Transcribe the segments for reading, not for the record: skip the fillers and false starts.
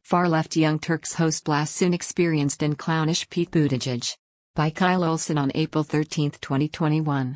Far-left Young Turks host blasts inexperienced and clownish Pete Buttigieg. By Kyle Olson on April 13, 2021.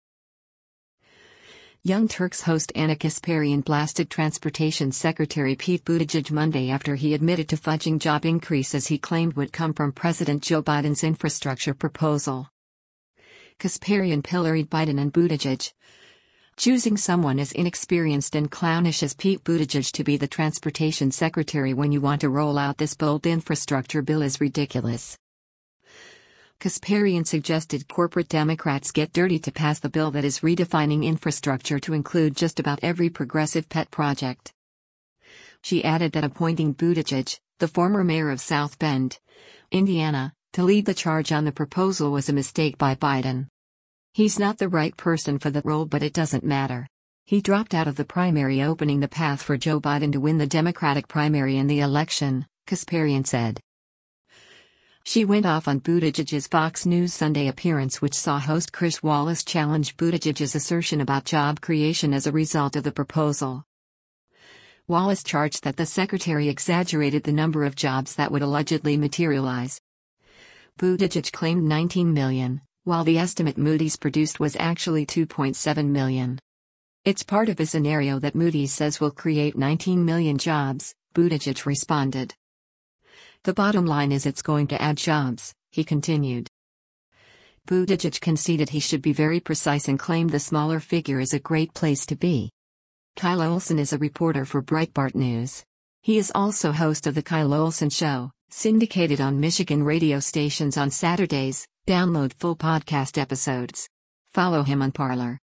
Young Turks host Ana Kasparian blasted Transportation Secretary Pete Buttigieg Monday after he admitted to fudging job increases he claimed would come from President Joe Biden's infrastructure proposal. Kasparian pilloried Biden and Buttigieg, choosing someone as inexperienced and clownish as Pete Buttigieg to be the transportation secretary when you want to roll out this bold infrastructure bill is ridiculous. Kasparian suggested corporate Democrats get dirty to pass the bill that is redefining infrastructure to include just about every progressive pet project. She added that appointing Buttigieg, the former mayor of South Bend, Indiana, to lead the charge on the proposal was a mistake by Biden. He's not the right person for the role, but it doesn't matter. He dropped out of the primary, opening the path for Joe Biden to win the Democratic primary in the election, Kasparian said. She went off on Buttigieg's Fox News Sunday appearance, which saw host Chris Wallace challenge Buttigieg's assertion about job creation as a result of the proposal. Wallace charged that the secretary exaggerated the number of jobs that would allegedly materialize. Buttigieg claimed 19 million, while the estimate Moody's produced was actually 2.7 million. It's part of a scenario that Moody's says will create 19 million jobs, Buttigieg responded. The bottom line is it's going to add jobs, he continued. Buttigieg conceded he should be very precise and claimed the smaller figure is a great place to be. Kyle Olson is a reporter for Breitbart News. He is also host of The Kyle Olson Show, syndicated on Michigan radio stations on Saturdays. Download full podcast episodes. Follow him on Parler.